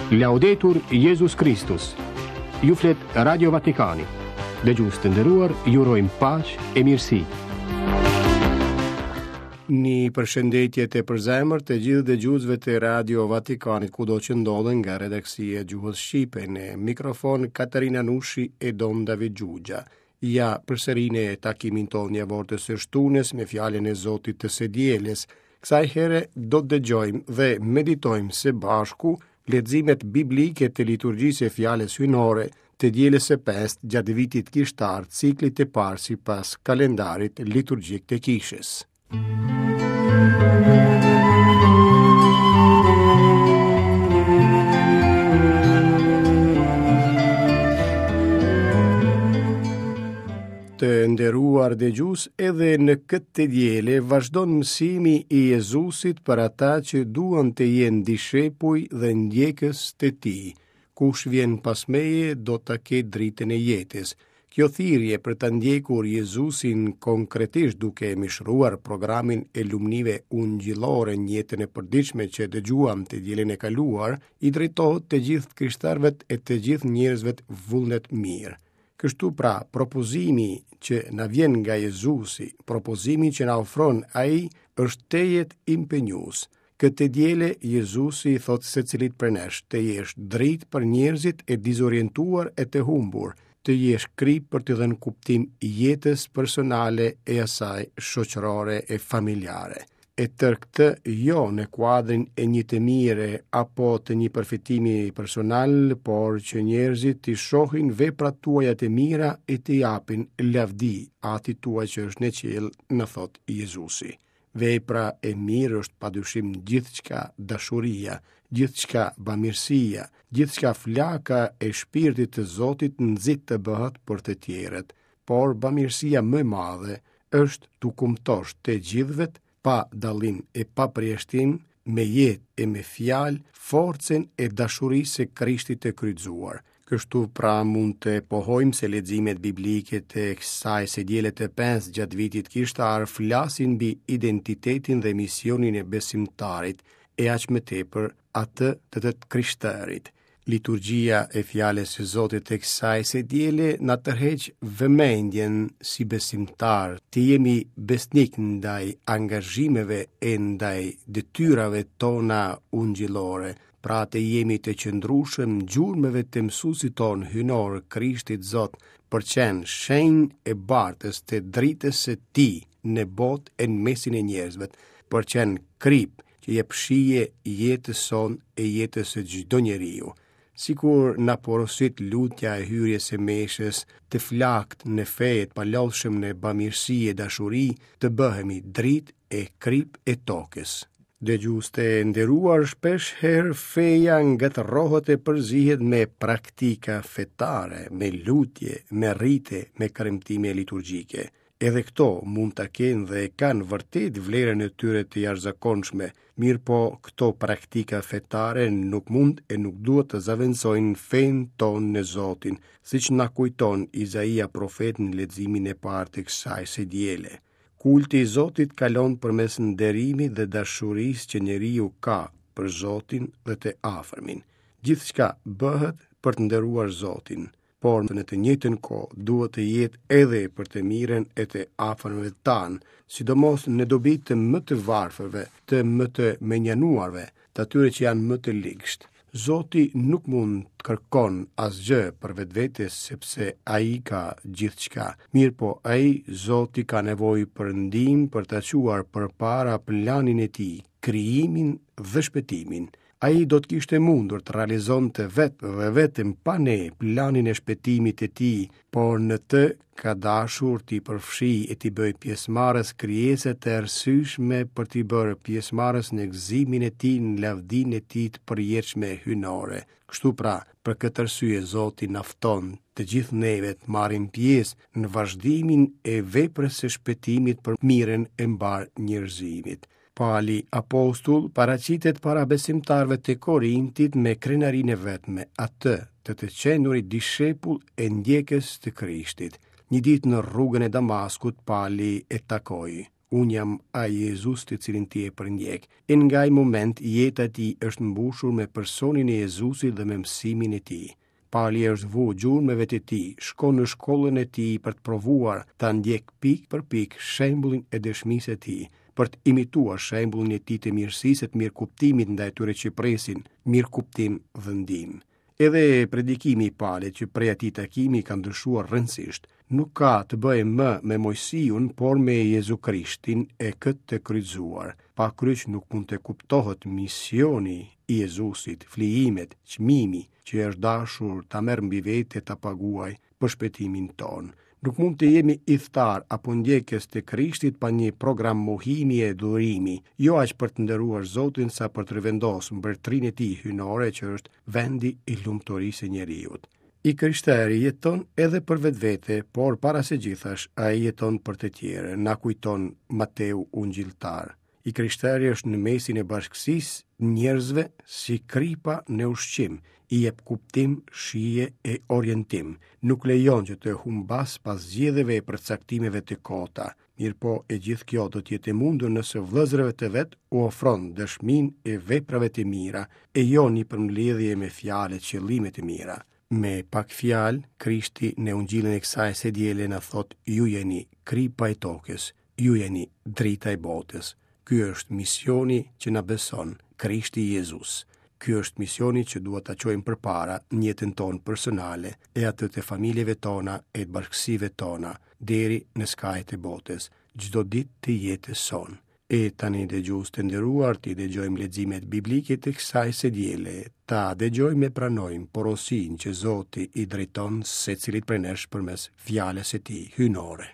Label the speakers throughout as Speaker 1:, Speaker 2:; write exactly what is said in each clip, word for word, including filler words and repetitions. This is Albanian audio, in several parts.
Speaker 1: Laudetur Jesus Christus. Ju flet Radio Vatikani. Dëgjues të nderuar, ju urojmë paqë e mirësi. Një përshëndetje të përzemër të gjithë dëgjuesve të Radio Vatikanit kudo që ndodhen nga redaksia e Gjuhës Shqipe. Në mikrofon Katarina Nushi e Don David Gjugja. Ja përsërinë takimin tonë një vorë të së shtunes me fjalën e Zotit të së dielës. Kësaj here do të dëgjojmë dhe meditojmë së bashku leximet biblike të liturgjisë e fjalës hyjnore të dielës së pestë gjatë vitit kishtar, ciklit të parë sipas kalendarit liturgjik të kishës. Të nderuar dëgjues, edhe në këtë diele vazhdon mësimi i Jezusit për ata që duan të jenë dishepuj dhe ndjekës të tij. Kush vjen pas meje do ta ketë dritën e jetës. Kjo thirrje për të ndjekur Jezusin konkretisht duke mishruar programin e lumnive ungjillore në jetën e përditshme që dëgjuam të dielën e kaluar, i drejtohet të gjithë krishterëve e të gjithë njerëzve vullnet mirë. Kështu pra, propozimi që na vjen nga Jezusi, propozimi që na ofron ai, është të jetë impenjues. Këtë diele Jezusi i thot secilit për nesh, të jesh dritë për njerëzit e dizorientuar e të humbur, të jesh krip për të dhënë kuptim jetës personale e asaj shoqërore e familjare. E tër këtë jo në kuadrin e një të mire apo të një përfitimi personal, por që njerëzit të shohin veprat tuaja të mira e të japin lavdi ati tuaj që është në qiell, në thot Jezusi. Vepra e mirë është padyshim gjithçka dashuria, gjithçka bamirësia, gjithçka flaka e shpirtit të Zotit nxit të bëhet për të tjerët, por bamirësia më e madhe është tu kumtosh të gjithëvet pa dallim e pa përjashtim, me jetë e me fjalë, forcën e dashurisë së Krishtit të kryqëzuar. Kështu pra mund të pohojmë se leximet biblike të kësaj së diele të pestë gjatë vitit kishtar flasin mbi identitetin dhe misionin e besimtarit e aq më tepër atë të të krishterit. Liturgjia e fjalës së Zotit të kësaj së diele na tërheq vëmendjen si besimtar të jemi besnik ndaj angazhimeve e ndaj detyrave tona ungjillore, pra të jemi të qëndrueshëm gjurmëve të mësuesit ton hyjnor Krishtit Zot, për qenë shenjë e bartës të dritës së tij në botë e në mesin e njerëzve, për qenë krip që jep shije jetës son e jetës së çdo njeriu. Sikur na porosit lutja e hyrjes së meshës, të flakt në fejet palodhshëm në bamirësi e dashuri, të bëhemi dritë e krip e tokës. Dëgjues të nderuar, shpesh herë feja ngatërrohet e përzihet me praktika fetare, me lutje, me rite, me kremtime liturgjike. Edhe këto mund të kenë dhe kanë vërtet vlerën e tyre të jashtëzakonshme, mirë po këto praktika fetare nuk mund e nuk duhet të zaventësojnë fenë tonë në Zotin, siç na kujton Izaia profet në leximin e parë të kësaj së diele. Kulti i Zotit kalon përmes nderimit dhe dashurisë që njeriu ka për Zotin dhe të afërmin. Gjithçka bëhet për të nderuar Zotin, por në të njëjtën kohë duhet të jetë edhe për të mirën e të afërmëve tanë, sidomos në dobi të më të varfërve, të më të menjanuarve, të atyre që janë më të ligësht. Zoti nuk mund të kërkon asgjë për vetvetes sepse ai ka gjithçka. Mirë po ai, Zoti, ka nevojë për ndihmë për ta çuar përpara planin e tij, krijimin dhe shpëtimin. Ai do të kishte mundur të realizonte vetë dhe vetëm pa ne planin e shpëtimit të tij, por në të ka dashur t'i përfshijë e t'i bëj pjesëmarrës krijeset e arsyeshme për t'i bërë pjesëmarrës në gëzimin e tij në lavdinë e tij të përjetshme hyjnore. Kështu pra, për këtë arsye Zoti na fton të gjithë neve të marrim pjesë në vazhdimin e veprës së shpëtimit për mirën e mbar njerëzimit. Pali apostull paraqitet para besimtarëve të Korintit me krenarinë e vetme, atë të të qenurit dishepull e ndjekës të Krishtit. Një ditë në rrugën e Damaskut Pali e takoi. unë jam ai Jezus të cilin ti e përndjek. E nga i moment jeta ti është mbushur me personin e Jezusit dhe me mësimin e ti. Pali është vu gjurë me vetë ti, shko në shkollën e ti për të provuar të ndjek pik për pik shembullin e dëshmisë e ti, për të imituar shembullin e ti të mirësisë të mirë kuptimit ndaj tyre që presin mirë kuptim dhe ndim. Edhe predikimi i Palit që prej atij takimi ka ndryshuar rëndësisht, nuk ka të bëjë më me Mojsiun, por me Jezu Krishtin e këtë të kryqëzuar. Pa kryq nuk mund të kuptohet misioni i Jezusit, flijimet, çmimi që është dashur ta merr mbi vete ta paguaj për shpëtimin ton. Nuk mund të jemi idhtar apo ndjekës të Krishtit pa një program mohimi e durimi, jo aq për të nderuar Zotin sa për të rivendosur mbretërinë e tij hyjnore që është vendi i lumturisë së njeriut. I krishterë jeton edhe për vetvete, por para së gjithash ai jeton për të tjerë, na kujton Mateu Ungjilltar. I krishterë është në mesin e bashkësisë njerëzve si kripa në ushqim, i jep kuptim, shije e orientim. Nuk lejon që të humbas pas zgjedhjeve e përcaktimeve të kota. Mirë po, e gjithë kjo do t'jetë e mundur nëse vëllezërve të vet u ofron dëshminë e veprave të mira, e jo një përmbledhje me fjalë e qëllime të mira. Me pak fjalë, Krishti në Ungjillin e kësaj së diele na thot: ju jeni kripa e tokës, ju jeni drita e botës. Ky është misioni që na beson Krishti Jezus. Ky është misioni që duhet ta çojmë përpara në jetën tonë personale e atë të familjeve tona e të bashkësive tona deri në skajet e botës, çdo ditë të jetës sonë. E tani dëgjues të nderuar, ti dëgjojmë leximet biblike të kësaj së diele. Ta dëgjojmë e pranojmë porosinë që Zoti i drejton secilit prej nesh përmes fjalës së tij hyjnore.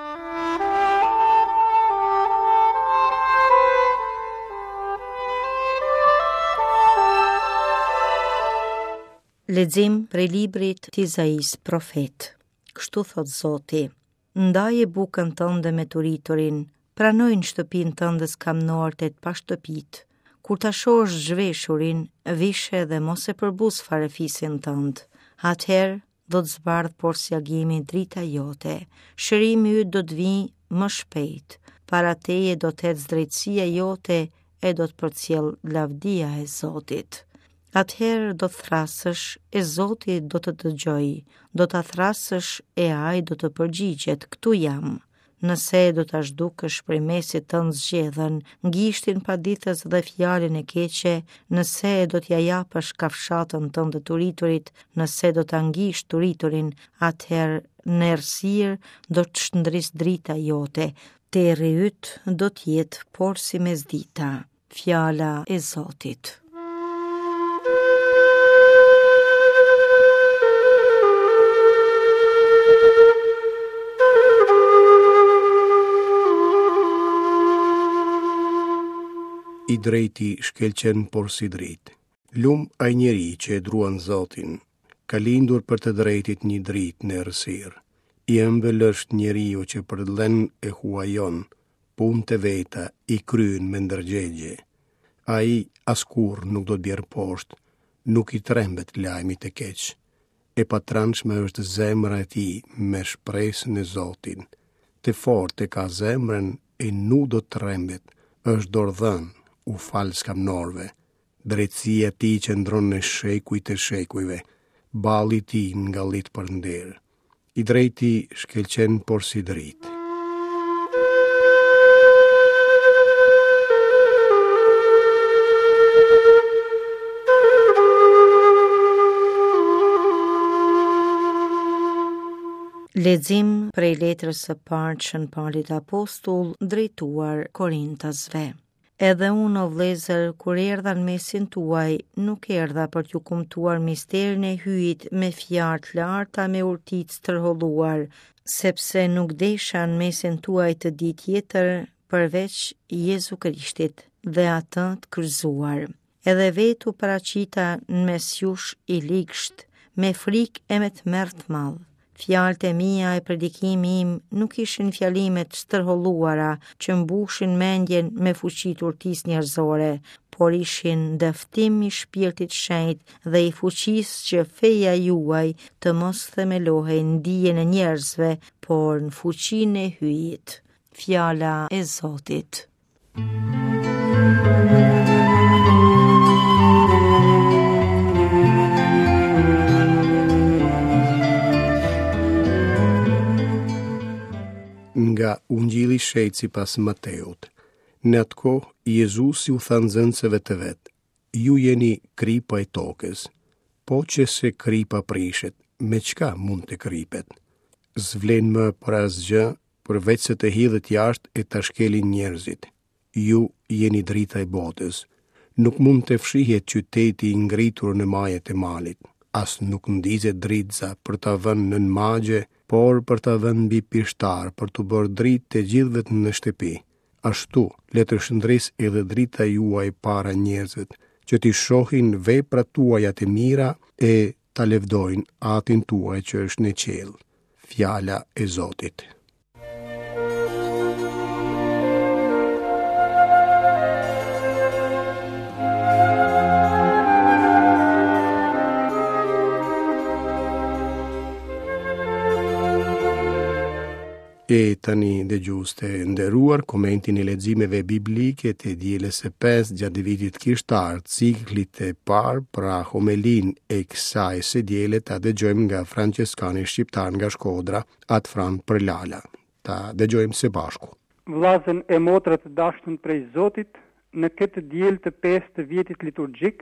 Speaker 2: Lexim prej librit të Izais profet. Kështu thot Zoti: ndaje bukën tënde me të rriturin, pranoj në shtëpinë tënde skamnorët e të pashtëpit. Kur ta shohësh zhveshurin, vishe dhe mos e përbus farefisin tënd. Atëherë do të zbardh porsjagimi drita jote. Shërimi yt do të vijë më shpejt. Para teje do të ecë drejtësia jote e do të përcjell lavdia e Zotit. Atëherë do të thrasësh e Zoti do të dëgjoj, do të thrasësh e ai do të përgjigjet: këtu jam. Nëse do të zhdukësh prej mesit tënd zgjedhën, ngishtin paditës dhe fjalën e keqe, nëse do t'ja japësh kafshatën tënde të rriturit, nëse do ta ngish të rriturin, atëherë në errësirë do të shndris drita jote, terri yt do t'jetë por si mesdita. Fjala e Zotit.
Speaker 1: I drejti shkelqen por si dritë. Lum ai njeri që e druan Zotin, ka lindur për të drejtit një dritë në errësirë. I ëmbël është njeriu që përdlen e huajon, punë të veta i kryen me ndërgjegje. Ai askur nuk do të bjerë poshtë, nuk i trembet lajmit të keq. E patranshme është zemra e tij me shpresën e Zotin. Të fortë e ka zemrën e nuk do të trembet, është dordhën, u falë skamnorve. Drejtësia ti që ndronë në shekuj të shekujve, balli ti nga lit për nder. I drejti shkelqen por si dritë.
Speaker 2: Lexim prej letrës së parë që në Palit Apostull drejtuar Korintasve. Edhe unë, o vëllezër, kur erdha në mesin tuaj, nuk erdha për t'ju kumtuar misterin e hyjit me fjalë të larta me urticë tërholluar, sepse nuk desha në mesin tuaj të di tjetër përveç Jezu Krishtit dhe atë të kryqëzuar. Edhe vetu paraqita në mes jush i ligsht, me frikë e me tmerr të madh. Fjalët e mia e predikimi im nuk ishin fjalimet stërholluara që mbushin mendjen me fuqi të urtisë njerëzore, por ishin ndëftim i shpirtit shenjtë dhe i fuqisë që feja juaj të mos themelohej në dijen e njerëzve, por në fuqinë e hyjit. Fjala e Zotit.
Speaker 1: Nga Ungjilli i Shejtë sipas Mateut. Në atë kohë, Jezusi u tha nxënësve të vet: ju jeni kripa e tokës. Po që se kripa prishet, me çka mund të kripet? S'vlen më për asgjë, përveç se të hidhet jashtë e ta shkelin njerëzit. Ju jeni drita e botës. Nuk mund të fshihet qyteti i ngritur në majet e malit. As nuk ndizet dritza për ta vënë nën magje, por për ta vënë mbi pishtar, për të bërë dritë të gjithëve në shtëpi. Ashtu, le të shndrisë edhe drita juaj para njerëzve, që t'i shohin veprat tuaja të mira e ta lëvdojnë atin tuaj që është në qiell. Fjala e Zotit. E tani dëgjues të nderuar, komentin e leximeve biblike të dielës së pesë gjatë vitit kishtar, ciklit të parë, pra homelin e kësaj së diele ta dëgjojmë nga franceskani shqiptar nga Shkodra, Atfran Përlala. Ta dëgjojmë së bashku.
Speaker 3: Vllazën e motrat të dashur prej Zotit, në këtë diel të pesë të vjetit liturgjik,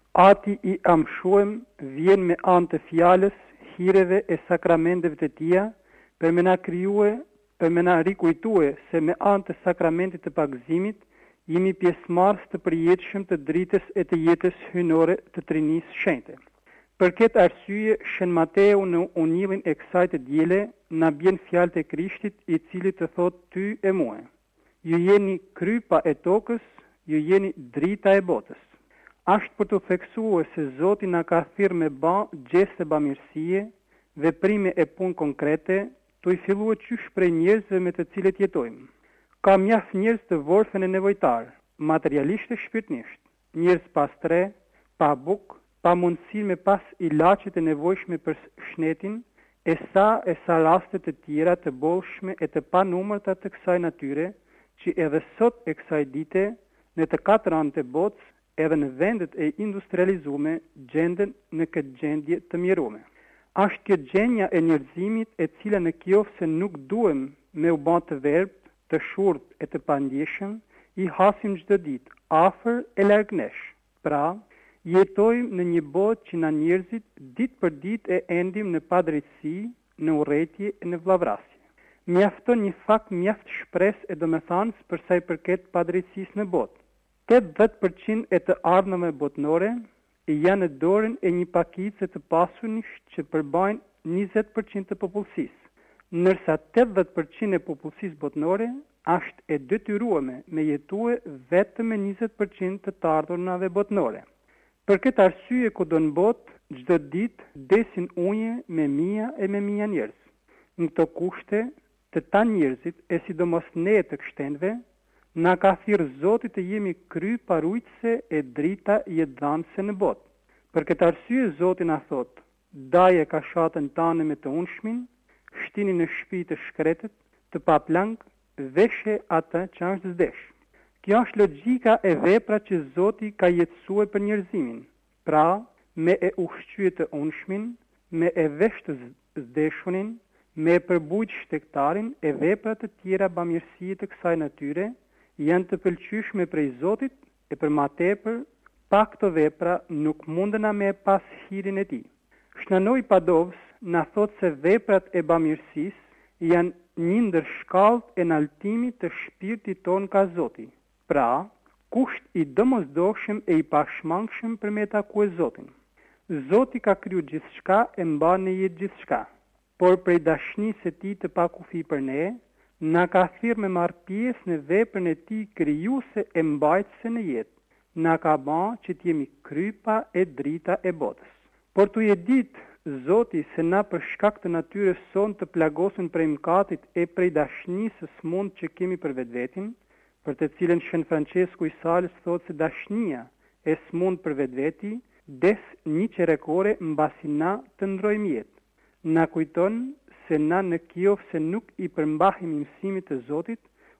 Speaker 3: ati i amshuem vjen me anë të fjalës, hireve e sakramenteve të tija, për me na kryue, për me na rikujtue se me anë të sakramentit të pagëzimit, jemi pjesëmarrës të përjetshëm të dritës e të jetës hynore të Trinisë Shenjte. Për këtë arsye, Shën Mateu në ungjillin e kësaj të diele na bjen fjalët e Krishtit, i cili të thotë ty e mua: ju jeni krypa e tokës, ju jeni drita e botës. Ashtë për të theksuar se Zoti na ka thirrë me ba gjeste bamirësie, veprime e punë konkrete, të i fillua qysh prej njerëzve me të cilët jetojmë. Ka mjaft njerëz të vorfen e nevojtar, materialisht e shpirtnisht, njerëz pa stre, pa buk, pa mundësi me pas ilaçet e nevojshme për shnetin, e sa e sa raste të tjera të bollshme e të panumërta të kësaj natyre, që edhe sot e kësaj dite, në të katër anët të botës, edhe në vendet e industrializume, gjenden në këtë gjendje të mjerume. Ashtë kjo gjenja e njerëzimit e cila në kjofë se nuk duhem me u ban të verbë, të shurt e të pandjeshëm, i hasim çdo ditë, afër e larg nesh. Pra, jetojmë në një botë që na njerëzit ditë për ditë e endim në padrejtësi, në urrëtie e në vllavrasje. Mjafton një fakt mjaft shpresë e domethënës për sa i përket padrejtësisë në botë. tetëdhjetë përqind e të ardhmeve botnore janë në dorën e një pakice të pasurish që përbajnë njëzet përqind të popullsisë, nërsa tetëdhjetë përqind e popullsisë botnore është e detyruame me jetue vetëm me njëzet përqind të të ardhurnave botnore. Për këtë arsye kudo në botë, çdo ditë desin uje me mia e me mia njerëz. Në këto kushte, të ta njerëzit e sidomos ne të kështenve, na ka thirrë Zoti të jemi kry parujtëse e drita jetëdhanëse në botë. Për këtë arsye Zoti na thotë: daje kashatën tane me të unshmin, shtini në shtëpi të shkretët, të paplang, veshe atë që është zdesh. Kjo është logjika e vepra që Zoti ka jetësuar për njerëzimin. Pra, me e ushqye të unshmin, me e vesh të zdeshunin, me e përbujt shtektarin e vepra të tjera bamirësie të kësaj natyre, janë të pëlqyeshme prej Zotit, e për ma tepër, pa këto vepra nuk mundena me pas hirin e tij. Shnanoj Padovës na thot se veprat e bamirësisë janë një ndër shkallët e naltimit të shpirtit ton ka Zoti. Pra, kusht i domosdoshëm e i pashmangshëm për me takuar Zotin. Zoti ka kriju gjithçka e mban në jetë gjithçka, por prej dashnisë së tij të pakufi për ne, na ka thirrë me marr pjesë në veprën e tij krijuese e mbajtëse në jetë. Na ka ba që t'jemi krypa e drita e botës. Por t'u je ditë, Zoti, se na për shkak të natyrës son të plagosën prej mëkatit e prej dashnisë së smund që kemi për vetvetin, për të cilën Shën Francesku i Sales thotë se dashnia e smund për vetveti des një qerekore mbasi na të ndrojmë jetë. Na kujton se na në Kijov se nuk i përmbahim mësimit të Zotit,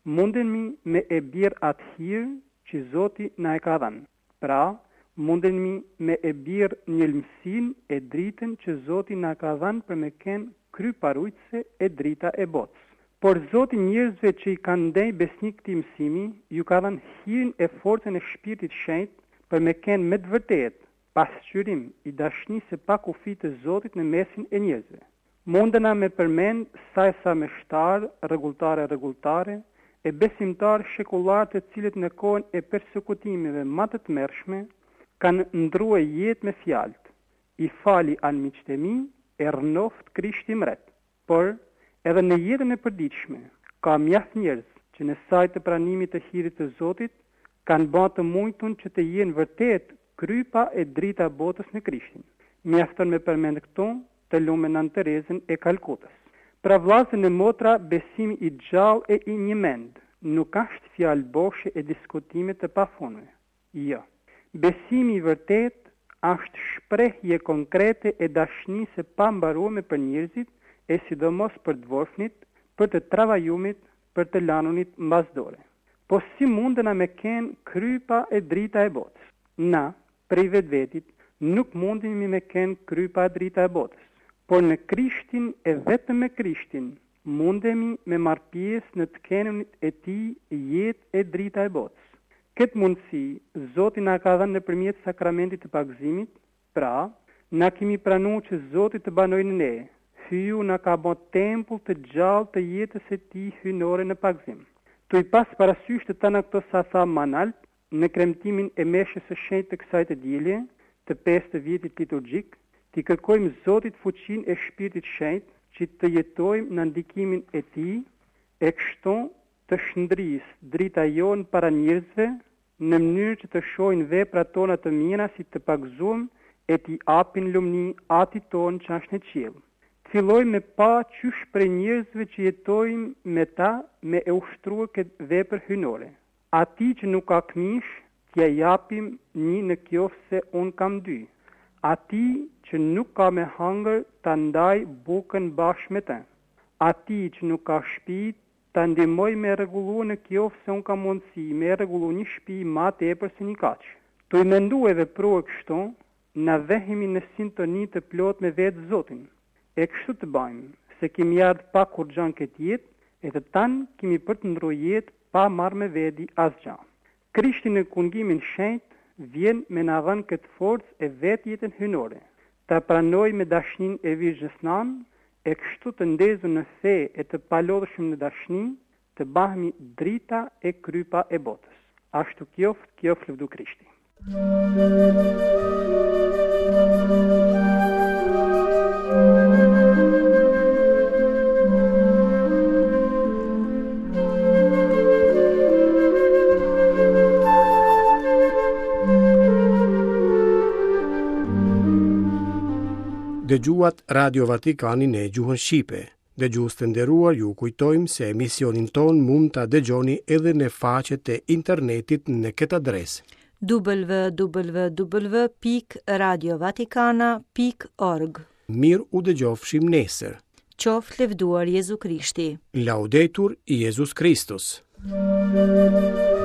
Speaker 3: mundemi me e birë atë hirë që Zoti na e ka dhënë. Pra, mundemi me e birë një lëmsin e dritën që Zoti na ka dhënë për me kenë kry parujtëse e drita e botës. Por Zoti njerëzve që i kanë ndej besnik këtij mësimi, ju ka dhënë hirin e forcën e Shpirtit Shenjtë për me kenë me të vërtetë pasqyrim i dashnisë së pakufit të Zotit në mesin e njerëzve. Mundena me përmend sa e sa me shtarë, rregulltare rregulltare e besimtarë shekullar të cilët në kohën e persekutimeve më të tmerrshme kanë ndruar jetë me fjalët. I fali anë miqtë e mi, e rënoft Krishti mret. Por edhe në jetën e përditshme, ka mjaft njerëz që në sajtë të pranimit të hirit të Zotit kanë bërë të mujtun që të jenë vërtet krypa e drita botës në Krishtin. Mjafton me përmend këto të lumen Anë Terezën e Kalkutës. Pra vllazën e motra, besimi i gjallë e i një mend nuk është fjalë boshe e diskutime të pafunme. Jo. Besimi i vërtet është shprehje konkrete e dashnisë së pambaruame për njerëzit, e sidomos për dvorfnit, për të travajumit, për të lanunit mbasdore. Po si mundena me kenë krypa e drita e botës? Na, prej vetvetit, nuk mundemi me kenë krypa e drita e botës, por në Krishtin e vetëm me Krishtin mundemi me marr pjesë në të kenunit e tij jetë e drita e botës. Këtë mundësi, Zoti na ka dhënë nëpërmjet sakramentit të pagëzimit, pra, na kemi pranuar që Zoti të banojë në ne. Hyu na ka bërë tempull të gjallë të jetës së tij hynore në pagëzim. Tu i pas parasysh të tana këto sa tha Manalt, në kremtimin e meshës së shenjtë të kësaj të dielje, të pesë të vjetit liturgjik, t'i kërkojmë Zotit fuqinë e Shpirtit Shenjtë që të jetojmë në ndikimin e tij, e kështu të shndrisë drita jonë para njerëzve në mënyrë që të shohin veprat tona të mira si të pagëzuar e t'i apin lumni Atit tonë që është në qiell. Fillojmë me pa qysh prej njerëzve që jetojmë me ta me e ushtruar këtë vepër hynore. Ati që nuk ka këmish, t'ja japim një në qoftë se unë kam dy. Ati që nuk ka me hangër, ta ndaj bukën bashkë me të. Ati që nuk ka shtëpi, ta ndihmoj me rregullu në qoftë se unë kam mundësi me rregullu një shtëpi ma tepër se një kaq. Tu i mendu e veprua kështu, na vehemi në sintoni të plot me vetë Zotin. E kështu të bajmë, se kemi ardhë pa kur gjanë këtë jetë, e të tanë kemi për të ndru jetë pa marrë me vedi asgjë. Krishti në kungimin shenjtë vjen me na dhënë këtë forcë e vetë jetën hynore, ta pranoj me dashnin e Virgjës Nanë, e kështu të ndezu në fe e të palodhshëm në dashni, të bahemi drita e krypa e botës. Ashtu qoftë, qoftë lëvdu Krishti.
Speaker 1: Dëgjuat Radio Vatikanin e gjuhën Shqipe. Dëgjues të nderuar, ju kujtojmë se emisionin ton mund ta dëgjoni edhe në faqet e internetit në këtë adresë:
Speaker 2: w w w pikë radio vatikana pikë org.
Speaker 1: Mirë u dëgjofshim nesër.
Speaker 2: Qoftë lëvduar Jezu Krishti.
Speaker 1: Laudetur Iesus Kristus.